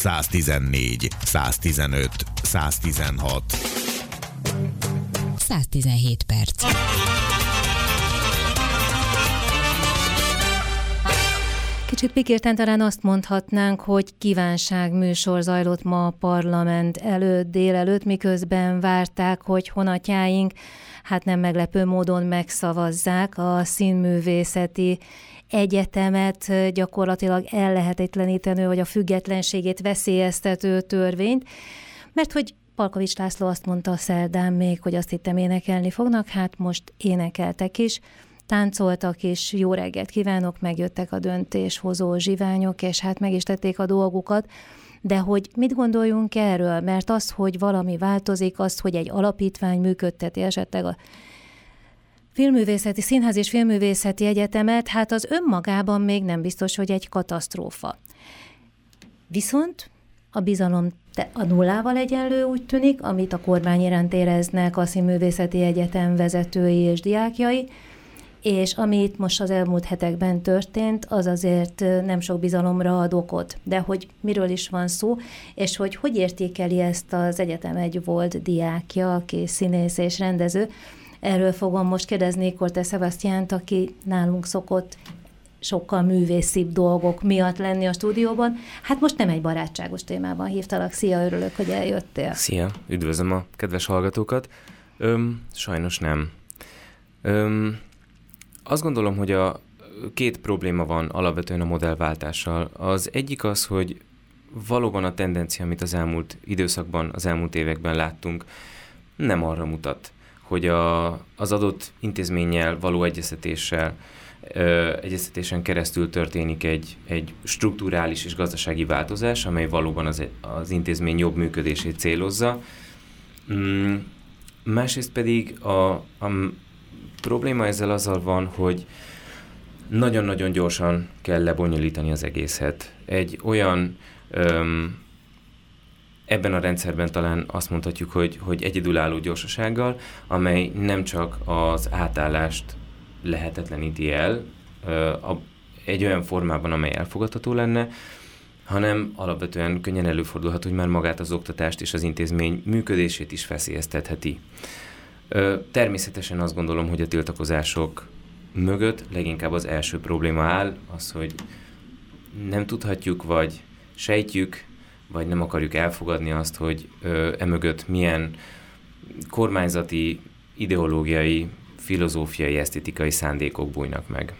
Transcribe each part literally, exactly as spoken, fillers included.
száztizennégy, száztizenöt, száztizenhat. száztizenhét perc. Kicsit pikírten talán azt mondhatnánk, hogy kívánságműsor zajlott ma a parlament előtt, délelőtt, miközben várták, hogy honatjáink, hát nem meglepő módon megszavazzák a színművészeti egyetemet, gyakorlatilag ellehetetleníteni, vagy a függetlenségét veszélyeztető törvényt, mert hogy Palkovics László azt mondta szerdán még, hogy azt hittem énekelni fognak, hát most énekeltek is, táncoltak is, jó reggelt kívánok, megjöttek a döntéshozó zsiványok, és hát meg is tették a dolgukat, de hogy mit gondoljunk erről, mert az, hogy valami változik, az, hogy egy alapítvány működteti esetleg a Filmművészeti, Színház és Filmművészeti Egyetemet, hát az önmagában még nem biztos, hogy egy katasztrófa. Viszont a bizalom a nullával egyenlő, úgy tűnik, amit a kormány iránt éreznek a Színművészeti Egyetem vezetői és diákjai, és ami itt most az elmúlt hetekben történt, az azért nem sok bizalomra ad okot. De hogy miről is van szó, és hogy hogy értékeli ezt az egyetem egy volt diákja, aki színész és rendező, erről fogom most kérdezni Korte Sebastiánt, aki nálunk szokott sokkal művészibb dolgok miatt lenni a stúdióban. Hát most nem egy barátságos témában hívtalak. Szia, örülök, hogy eljöttél. Szia, üdvözlöm a kedves hallgatókat. Öm, sajnos nem. Öm, azt gondolom, hogy a két probléma van alapvetően a modellváltással. Az egyik az, hogy valóban a tendencia, amit az elmúlt időszakban, az elmúlt években láttunk, nem arra mutat, hogy a, az adott intézménnyel való egyeztetéssel, ö, egyeztetésen keresztül történik egy, egy strukturális és gazdasági változás, amely valóban az, az intézmény jobb működését célozza. Mm, másrészt pedig a, a probléma ezzel azzal van, hogy nagyon-nagyon gyorsan kell lebonyolítani az egészet. Egy olyan... Öm, Ebben a rendszerben talán azt mondhatjuk, hogy, hogy egyedülálló gyorsasággal, amely nem csak az átállást lehetetleníti el a, egy olyan formában, amely elfogadható lenne, hanem alapvetően könnyen előfordulhat, hogy már magát az oktatást és az intézmény működését is veszélyeztetheti. Természetesen azt gondolom, hogy a tiltakozások mögött leginkább az első probléma áll, az, hogy nem tudhatjuk, vagy sejtjük, vagy nem akarjuk elfogadni azt, hogy ö, emögött milyen kormányzati, ideológiai, filozófiai, esztétikai szándékok bújnak meg.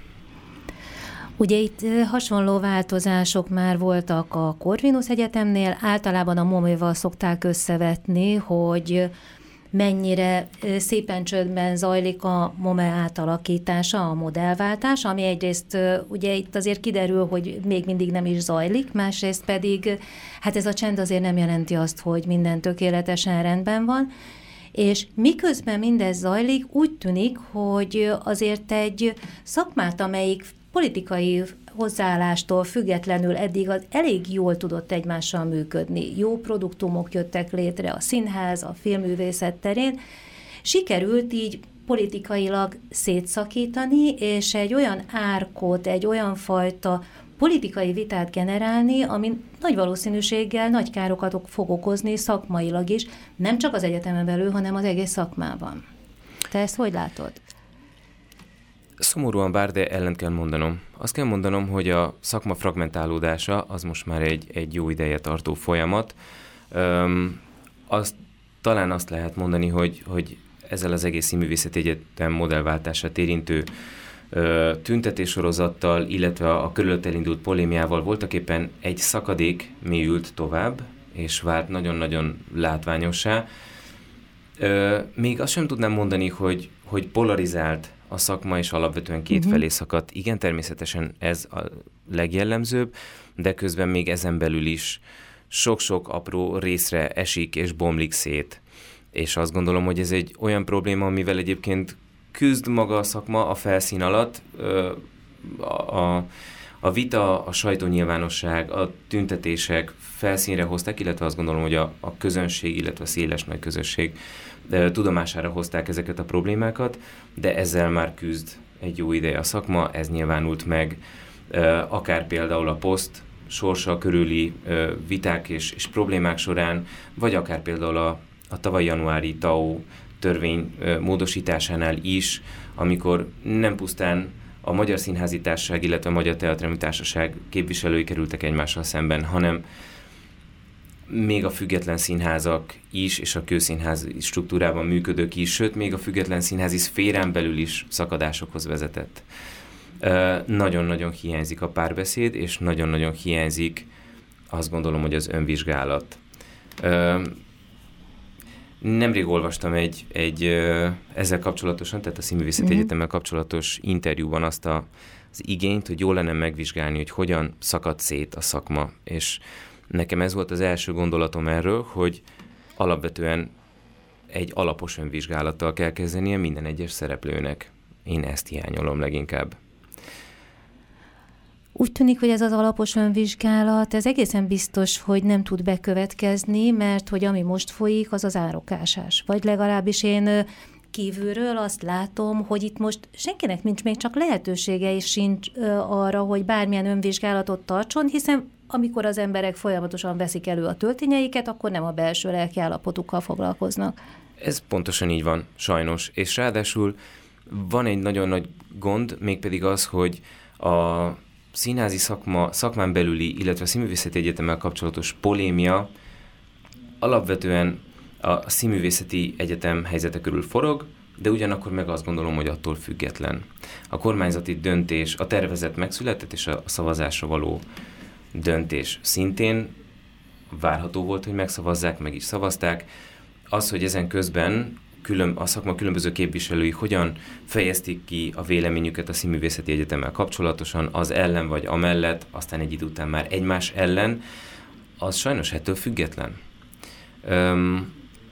Ugye itt hasonló változások már voltak a Corvinus Egyetemnél, általában a moméval szokták összevetni, hogy mennyire szépen csődben zajlik a MOME átalakítása, a modellváltás, ami egyrészt ugye itt azért kiderül, hogy még mindig nem is zajlik, másrészt pedig hát ez a csend azért nem jelenti azt, hogy minden tökéletesen rendben van, és miközben mindez zajlik, úgy tűnik, hogy azért egy szakmát, amelyik politikai hozzáállástól függetlenül eddig az elég jól tudott egymással működni. Jó produktumok jöttek létre a színház, a filmművészet terén. Sikerült így politikailag szétszakítani, és egy olyan árkot, egy olyan fajta politikai vitát generálni, ami nagy valószínűséggel nagy károkat fog okozni szakmailag is, nem csak az egyetemen belül, hanem az egész szakmában. Te ezt hogy látod? Szomorúan bár, de ellent kell mondanom. Azt kell mondanom, hogy a szakma fragmentálódása az most már egy, egy jó ideje tartó folyamat. Üm, azt, talán azt lehet mondani, hogy, hogy ezzel az egész Színművészeti Egyetem modellváltását érintő ö, tüntetéssorozattal, illetve a körülött elindult polémiával voltaképpen egy szakadék mélyült tovább, és vált nagyon-nagyon látványossá. Ö, még azt sem tudnám mondani, hogy, hogy polarizált a szakma és alapvetően kétfelé uh-huh. szakadt. Igen, természetesen ez a legjellemzőbb, de közben még ezen belül is sok-sok apró részre esik és bomlik szét. És azt gondolom, hogy ez egy olyan probléma, amivel egyébként küzd maga a szakma a felszín alatt. A, a, a vita, a sajtónyilvánosság, a tüntetések felszínre hozták, illetve azt gondolom, hogy a, a közönség, illetve a széles nagy közösség de tudomására hozták ezeket a problémákat, de ezzel már küzd egy jó ideje a szakma, ez nyilvánult meg akár például a Poszt sorsa körüli viták és, és problémák során, vagy akár például a, a tavaly januári té á o törvény módosításánál is, amikor nem pusztán a Magyar Színházi Társaság, illetve a Magyar Teátrumi Társaság képviselői kerültek egymással szemben, hanem még a független színházak is, és a kőszínházi struktúrában működők is, sőt, még a független színházi szférán belül is szakadásokhoz vezetett. Nagyon-nagyon hiányzik a párbeszéd, és nagyon-nagyon hiányzik, azt gondolom, hogy az önvizsgálat. Nemrég olvastam egy, egy ezzel kapcsolatosan, tehát a Színművészeti mm-hmm. Egyetemmel kapcsolatos interjúban azt a, az igényt, hogy jó lenne megvizsgálni, hogy hogyan szakad szét a szakma. És nekem ez volt az első gondolatom erről, hogy alapvetően egy alapos önvizsgálattal kell kezdenie minden egyes szereplőnek. Én ezt hiányolom leginkább. Úgy tűnik, hogy ez az alapos önvizsgálat, ez egészen biztos, hogy nem tud bekövetkezni, mert hogy ami most folyik, az az árokásás. Vagy legalábbis én kívülről azt látom, hogy itt most senkinek nincs még csak lehetősége is sincs arra, hogy bármilyen önvizsgálatot tartson, hiszen amikor az emberek folyamatosan veszik elő a töltényeiket, akkor nem a belső lelkiállapotukkal foglalkoznak. Ez pontosan így van, sajnos. És ráadásul van egy nagyon nagy gond, mégpedig az, hogy a színházi szakma, szakmán belüli, illetve a Színművészeti Egyetemmel kapcsolatos polémia alapvetően a Színművészeti Egyetem helyzete körül forog, de ugyanakkor meg azt gondolom, hogy attól független. A kormányzati döntés, a tervezet megszületett, és a szavazásra való döntés szintén várható volt, hogy megszavazzák, meg is szavazták. Az, hogy ezen közben külön, a szakma különböző képviselői hogyan fejezték ki a véleményüket a Színművészeti Egyetemmel kapcsolatosan, az ellen vagy amellett, aztán egy idő után már egymás ellen, az sajnos ettől független. Öm,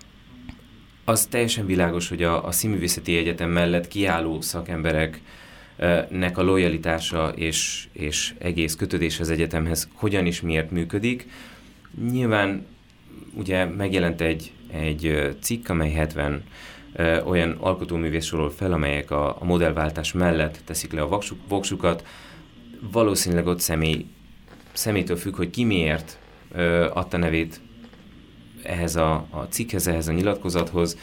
az teljesen világos, hogy a, a Színművészeti Egyetem mellett kiálló szakembereknek a lojalitása és, és egész kötődés az egyetemhez hogyan és miért működik. Nyilván ugye megjelent egy, egy cikk, amely hetven ö, olyan alkotóművész sorol fel, amelyek a, a modellváltás mellett teszik le a voksuk, voksukat. Valószínűleg ott személy, személytől függ, hogy ki miért ö, adta nevét ehhez a, a cikkhez, ehhez a nyilatkozathoz.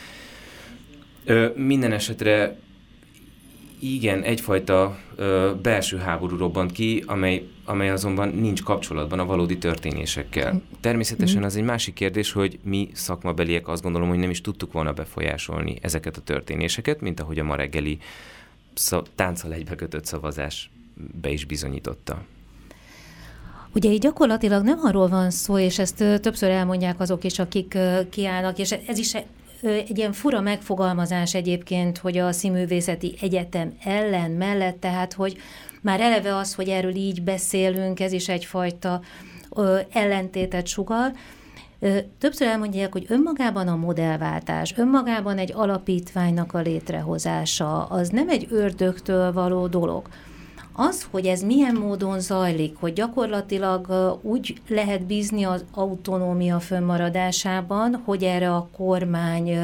Ö, minden esetre igen, egyfajta ö, belső háború robbant ki, amely, amely azonban nincs kapcsolatban a valódi történésekkel. Természetesen az egy másik kérdés, hogy mi szakmabeliek azt gondolom, hogy nem is tudtuk volna befolyásolni ezeket a történéseket, mint ahogy a ma reggeli szav- tánccal egybekötött szavazás be is bizonyította. Ugye így gyakorlatilag nem arról van szó, és ezt többször elmondják azok is, akik kiállnak, és ez is egy ilyen fura megfogalmazás egyébként, hogy a Színművészeti Egyetem ellen, mellett, tehát hogy már eleve az, hogy erről így beszélünk, ez is egyfajta ö, ellentétet sugall. Ö, többször elmondják, hogy önmagában a modellváltás, önmagában egy alapítványnak a létrehozása, az nem egy ördögtől való dolog. Az, hogy ez milyen módon zajlik, hogy gyakorlatilag úgy lehet bízni az autonómia fönnmaradásában, hogy erre a kormány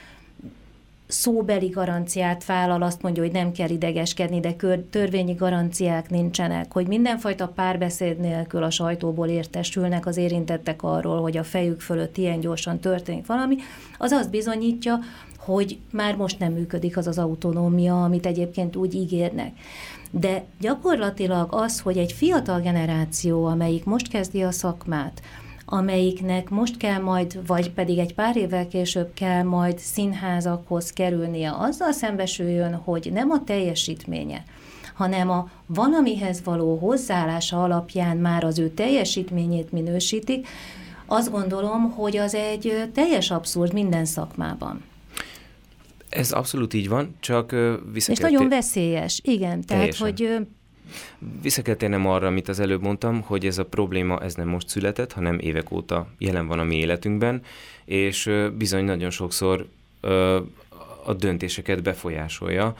szóbeli garanciát vállal, azt mondja, hogy nem kell idegeskedni, de törvényi garanciák nincsenek, hogy mindenfajta párbeszéd nélkül a sajtóból értesülnek az érintettek arról, hogy a fejük fölött ilyen gyorsan történik valami, az azt bizonyítja, hogy már most nem működik az az autonómia, amit egyébként úgy ígérnek. De gyakorlatilag az, hogy egy fiatal generáció, amelyik most kezdi a szakmát, amelyiknek most kell majd, vagy pedig egy pár évvel később kell majd színházakhoz kerülnie, azzal szembesüljön, hogy nem a teljesítménye, hanem a valamihez való hozzáállása alapján már az ő teljesítményét minősítik, azt gondolom, hogy az egy teljes abszurd minden szakmában. Ez abszolút így van, csak vissza És kell nagyon tér... veszélyes, igen. Tehát, hogy... Vissza kell térnem arra, amit az előbb mondtam, hogy ez a probléma ez nem most született, hanem évek óta jelen van a mi életünkben, és bizony nagyon sokszor a döntéseket befolyásolja.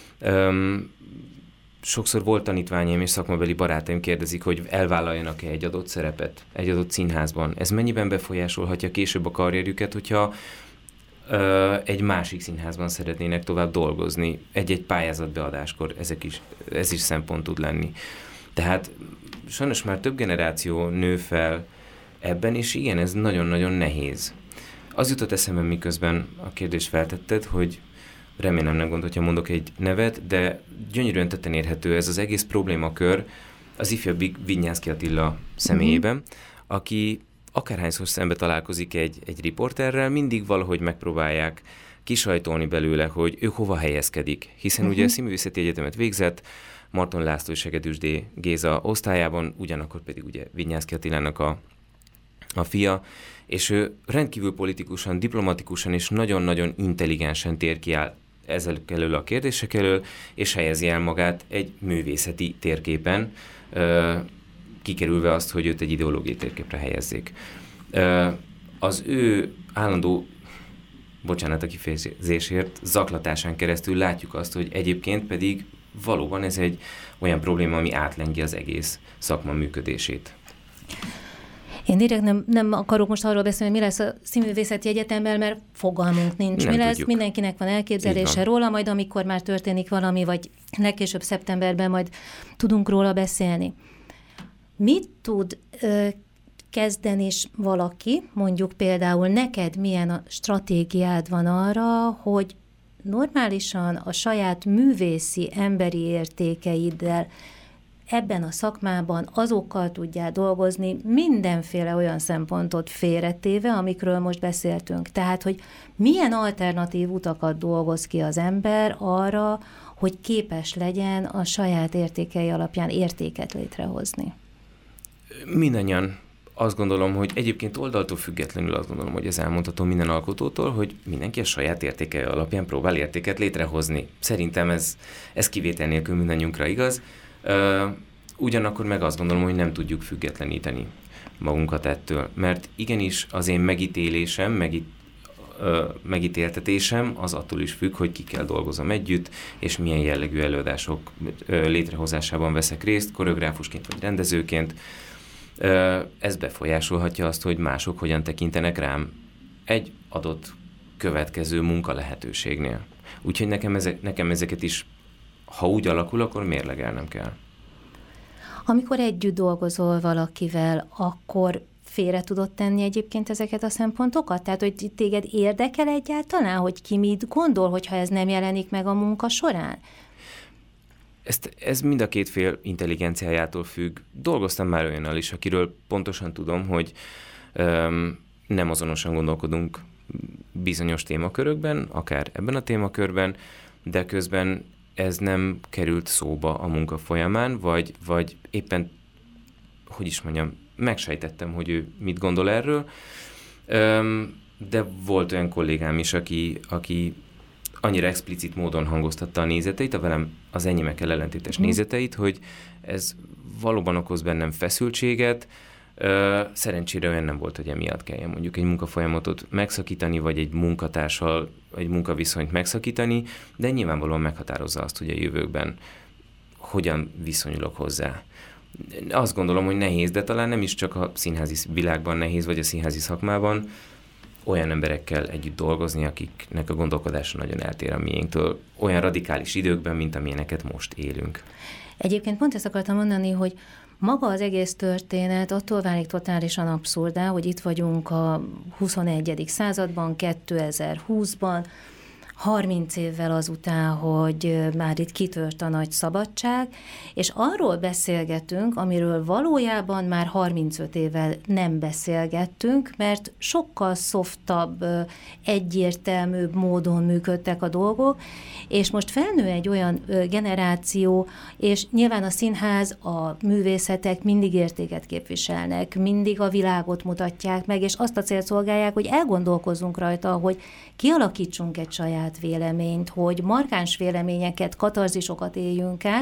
Sokszor volt tanítványaim és szakmabeli barátaim kérdezik, hogy elvállaljanak-e egy adott szerepet egy adott színházban. Ez mennyiben befolyásolhatja később a karrierjüket, hogyha egy másik színházban szeretnének tovább dolgozni, egy-egy pályázatbeadáskor, ezek is, ez is szempont tud lenni. Tehát sajnos már több generáció nő fel ebben, és igen, ez nagyon-nagyon nehéz. Az jutott eszembe, miközben a kérdést feltetted, hogy remélem nem gond, hogyha mondok egy nevet, de gyönyörűen tetten érhető ez az egész problémakör az ifjabbik Vinyánszky Attila személyében, mm-hmm. aki akárhányszor szembe találkozik egy, egy riporterrel, mindig valahogy megpróbálják kisajtolni belőle, hogy ő hova helyezkedik. Hiszen uh-huh. ugye a Színművészeti Egyetemet végzett, Marton László és Segedűsdé Géza osztályában, ugyanakkor pedig ugye Vinyánszky Attilának a, a fia, és ő rendkívül politikusan, diplomatikusan és nagyon-nagyon intelligensen tér ki áll ezzel elől a kérdések elől, és helyezi el magát egy művészeti térképen, kikerülve azt, hogy őt egy ideológiai térképre helyezzék. Az ő állandó, bocsánat a kifejezésért, zaklatásán keresztül látjuk azt, hogy egyébként pedig valóban ez egy olyan probléma, ami átlengi az egész szakma működését. Én direkt nem, nem akarok most arról beszélni, hogy mi lesz a Színművészeti Egyetemben, mert fogalmunk nincs. Nem mi lesz, tudjuk. Mindenkinek van elképzelése róla, majd amikor már történik valami, vagy legkésőbb szeptemberben majd tudunk róla beszélni. Mit tud ö, kezdeni is valaki, mondjuk például neked milyen a stratégiád van arra, hogy normálisan a saját művészi emberi értékeiddel ebben a szakmában azokkal tudjál dolgozni, mindenféle olyan szempontot félretéve, amikről most beszéltünk. Tehát, hogy milyen alternatív utakat dolgoz ki az ember arra, hogy képes legyen a saját értékei alapján értéket létrehozni. Mindannyian azt gondolom, hogy egyébként oldaltól függetlenül azt gondolom, hogy ez elmondható minden alkotótól, hogy mindenki a saját értékei alapján próbál értéket létrehozni. Szerintem ez, ez kivétel nélkül mindannyiunkra igaz. Uh, ugyanakkor meg azt gondolom, hogy nem tudjuk függetleníteni magunkat ettől. Mert igenis az én megítélésem, megít, uh, megítéltetésem az attól is függ, hogy kikkel dolgozom együtt, és milyen jellegű előadások uh, létrehozásában veszek részt, koreográfusként vagy rendezőként. Uh, ez befolyásolhatja azt, hogy mások hogyan tekintenek rám egy adott következő munka lehetőségnél. Úgyhogy nekem, ezek, nekem ezeket is, ha úgy alakul, akkor mérlegelnem kell. Amikor együtt dolgozol valakivel, akkor félre tudod tenni egyébként ezeket a szempontokat? Tehát, hogy téged érdekel egyáltalán, hogy ki mit gondol, hogyha ez nem jelenik meg a munka során? Ezt, ez mind a két fél intelligenciájától függ. Dolgoztam már olyannal is, akiről pontosan tudom, hogy öm, nem azonosan gondolkodunk bizonyos témakörökben, akár ebben a témakörben, de közben ez nem került szóba a munka folyamán, vagy, vagy éppen, hogy is mondjam, megsejtettem, hogy ő mit gondol erről, öm, de volt olyan kollégám is, aki, aki annyira explicit módon hangoztatta a nézeteit, a velem az enyémekkel ellentétes mm. nézeteit, hogy ez valóban okoz bennem feszültséget. Szerencsére olyan nem volt, hogy emiatt kelljen mondjuk egy munkafolyamatot megszakítani, vagy egy munkatársal, egy munkaviszonyt megszakítani, de nyilvánvalóan meghatározza azt, hogy a jövőkben hogyan viszonyulok hozzá. Azt gondolom, hogy nehéz, de talán nem is csak a színházi világban nehéz, vagy a színházi szakmában, olyan emberekkel együtt dolgozni, akiknek a gondolkodása nagyon eltér a miénktől, olyan radikális időkben, mint amilyeneket most élünk. Egyébként pont ezt akartam mondani, hogy maga az egész történet attól válik totálisan abszurdá, hogy itt vagyunk a huszonegyedik században, kétezer-húszban, harminc évvel azután, hogy már itt kitört a nagy szabadság, és arról beszélgetünk, amiről valójában már harmincöt évvel nem beszélgettünk, mert sokkal szoftabb, egyértelműbb módon működtek a dolgok, és most felnő egy olyan generáció, és nyilván a színház, a művészetek mindig értéket képviselnek, mindig a világot mutatják meg, és azt a célt szolgálják, hogy elgondolkozzunk rajta, hogy kialakítsunk egy saját véleményt, hogy markáns véleményeket, katarzisokat éljünk át,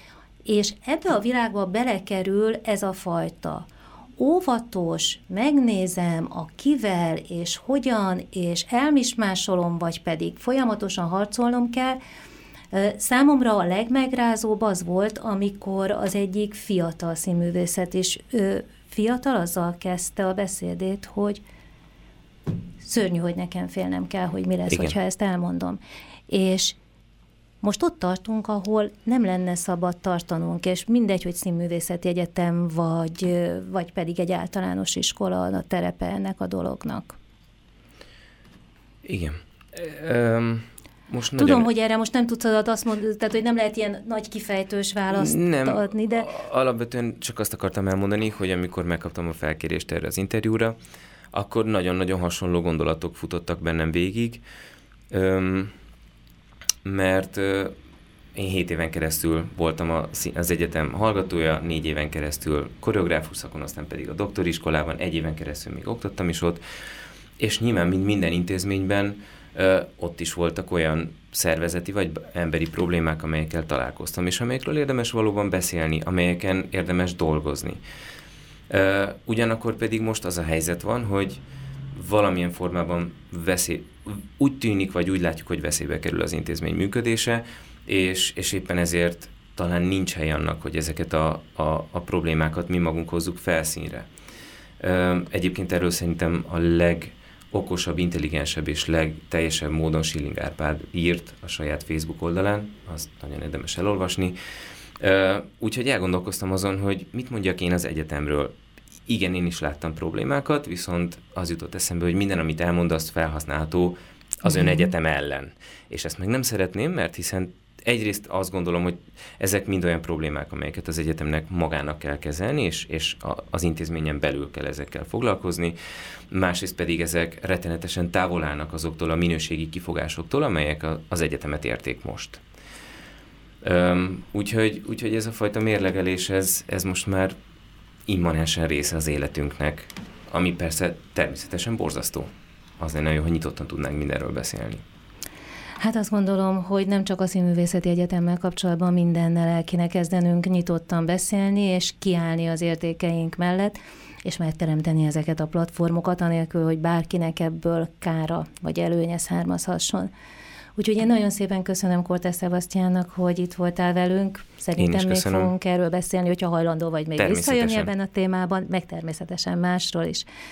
és ebbe a világba belekerül ez a fajta óvatos, megnézem a kivel, és hogyan, és elmismásolom, vagy pedig folyamatosan harcolnom kell. Számomra a legmegrázóbb az volt, amikor az egyik fiatal színművészet is, fiatal, azzal kezdte a beszédét, hogy szörnyű, hogy nekem félnem kell, hogy mi lesz, igen, hogyha ezt elmondom. És most ott tartunk, ahol nem lenne szabad tartanunk, és mindegy, hogy színművészeti egyetem, vagy, vagy pedig egy általános iskola a terepe ennek a dolognak. Igen. Um, most Tudom, nagyon... hogy erre most nem tudsz azt mondani, tehát hogy nem lehet ilyen nagy kifejtős választ nem, adni, de... Alapvetően csak azt akartam elmondani, hogy amikor megkaptam a felkérést erre az interjúra, akkor nagyon-nagyon hasonló gondolatok futottak bennem végig, um, mert uh, én hét éven keresztül voltam a, az egyetem hallgatója, négy éven keresztül koreográfus szakon, aztán pedig a doktoriskolában, egy éven keresztül még oktattam is ott, és nyilván, mint minden intézményben, uh, ott is voltak olyan szervezeti vagy emberi problémák, amelyekkel találkoztam, és amelyekről érdemes valóban beszélni, amelyeken érdemes dolgozni. Uh, ugyanakkor pedig most az a helyzet van, hogy valamilyen formában veszély, úgy tűnik, vagy úgy látjuk, hogy veszélybe kerül az intézmény működése, és, és éppen ezért talán nincs hely annak, hogy ezeket a, a, a problémákat mi magunk hozzuk felszínre. Egyébként erről szerintem a legokosabb, intelligensebb és legteljesebb módon Schilling Árpád írt a saját Facebook oldalán, azt nagyon érdemes elolvasni. Úgyhogy elgondolkoztam azon, hogy mit mondjak én az egyetemről. Igen, én is láttam problémákat, viszont az jutott eszembe, hogy minden, amit elmond, azt felhasználható az ön egyetem ellen. És ezt meg nem szeretném, mert hiszen egyrészt azt gondolom, hogy ezek mind olyan problémák, amelyeket az egyetemnek magának kell kezelni, és, és az intézményen belül kell ezekkel foglalkozni. Másrészt pedig ezek rettenetesen távol állnak azoktól a minőségi kifogásoktól, amelyek az egyetemet érték most. Üm, úgyhogy, úgyhogy ez a fajta mérlegelés, ez, ez most már immanensen része az életünknek, ami persze természetesen borzasztó. Az lenne jó, hogy nyitottan tudnánk mindenről beszélni. Hát azt gondolom, hogy nem csak a Színművészeti Egyetemmel kapcsolatban mindennel el kéne kezdenünk nyitottan beszélni, és kiállni az értékeink mellett, és megteremteni ezeket a platformokat, anélkül, hogy bárkinek ebből kára vagy előnye származhasson. Úgyhogy én nagyon szépen köszönöm Kortes Sebastiánnak, hogy itt voltál velünk. Szerintem még fogunk erről beszélni, hogyha hajlandó vagy még visszajönni ebben a témában, meg természetesen másról is.